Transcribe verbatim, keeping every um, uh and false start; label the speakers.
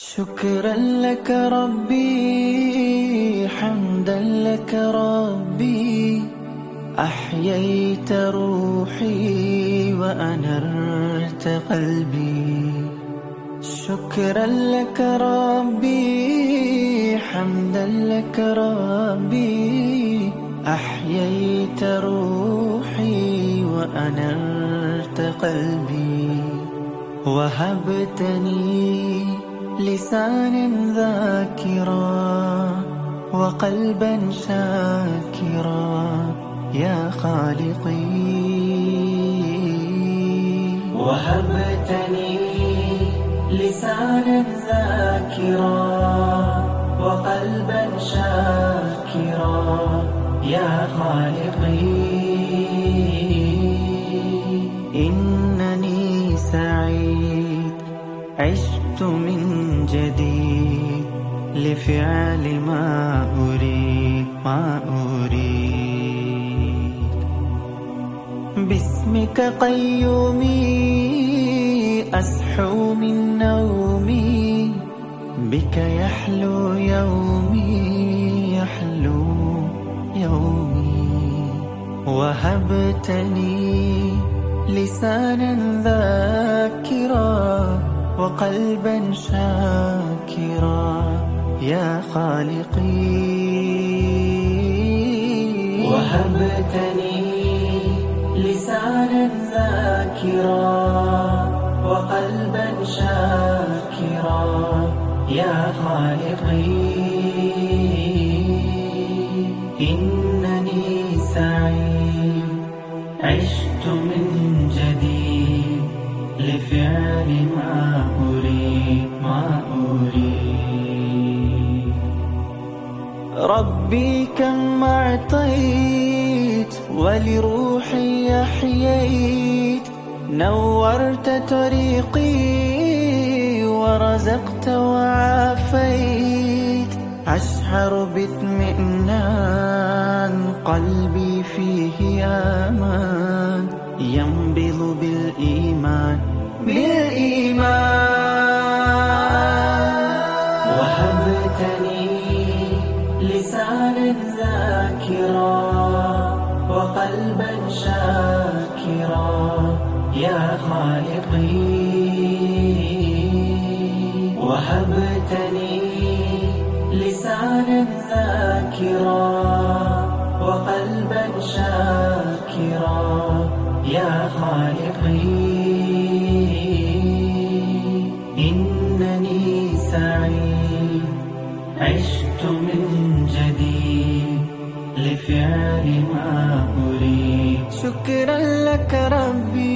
Speaker 1: شكرا لك ربي، حمدا لك ربي، أحييت روحي وأنرت قلبي. شكرا لك ربي، حمدا لك ربي، أحييت روحي وأنرت قلبي. وهبتني لسانا ذاكرا وقلبا شاكرا يا خالقي. وهبتني لسانا ذاكرا وقلبا شاكرا يا خالقي. إنني سعيد عشت من جديد لفعل ما أريد ما أريد. باسمك قيومي أصحو من نومي، بك يحلو يومي يحلو يومي. وهبتني لسانا ذاكرا وقلبا شاكرا يا خالقي. وهبتني لسانا ذاكرا وقلبا شاكرا يا خالقي. إنني سعيد عشت من جديد لفعل ما أريد ما أريد. ربي كم أعطيت ولروحي أحييت، نورت طريقي ورزقت وعافيت. أشعر باطمئنان قلبي فيه أمان، ينبض بالإيمان بالإيمان. وهبتني لسانا ذاكرا وقلبا شاكرا يا خالقي. وهبتني لسانا ذاكرا وقلبا شاكرا يا خالقي. إنني سعيد عشت من جديد لفعل ما أريد. شكرا لك ربي.